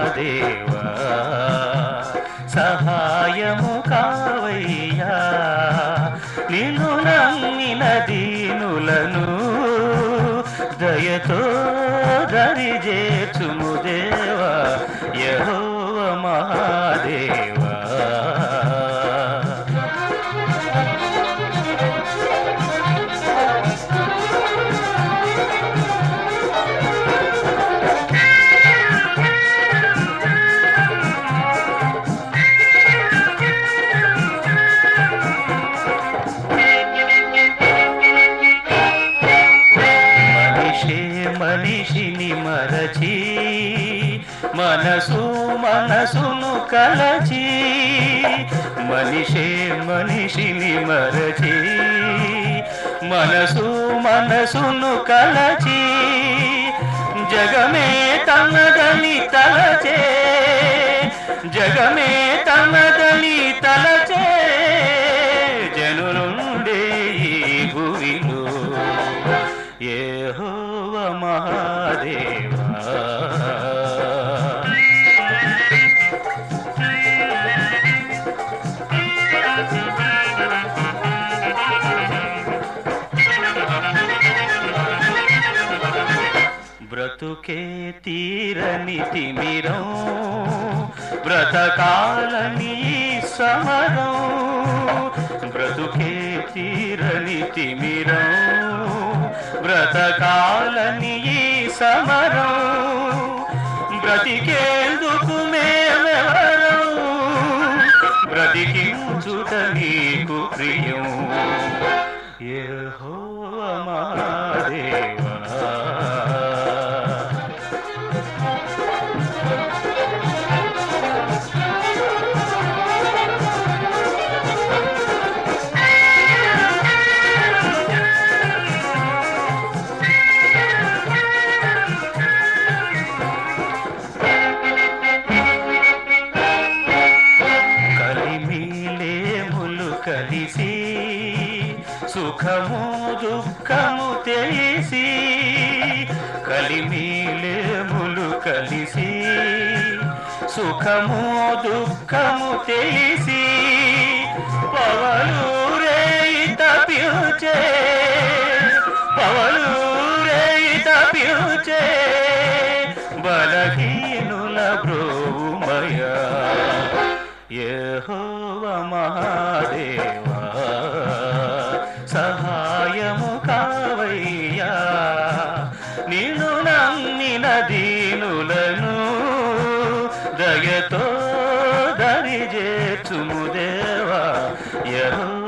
మహాదేవా సహాయము కావయ్యా నిన్ను నమ్మిన దీనులను దయతో దరి చేర్చుము దేవా యెహోవా మహాదేవా మనిషిని మరచి మనసును కలచి మనిషిని మరచి మనసును కలచి జగమే తనదని తలచే జగమే తనదని తలచే జనులుండే ఈ భూమిలో యెహోవా మహాదేవా బ్రతుకే తీరని తిమిరం బ్రతకాలని సమరం బ్రతుకే తీరని తిమిరం బ్రతకాలని సమరం బ్రతికేందుకు మేమెవరం బ్రతికించుట నీకు ప్రియం యెహోవా మహాదేవా కలిసి సుఖము దుఃఖము తెలిసి కలిమిలేములు కలిసి సుఖము దుఃఖము తెలిసి పవలూరే తప్పించే బలహీనుల బ్రోమయా యెహోవా మహాదేవా సహాయము కావయ్యా నిన్ను నమ్మిన దీనులను దయతో దరి చేర్చుము దేవా యెహోవా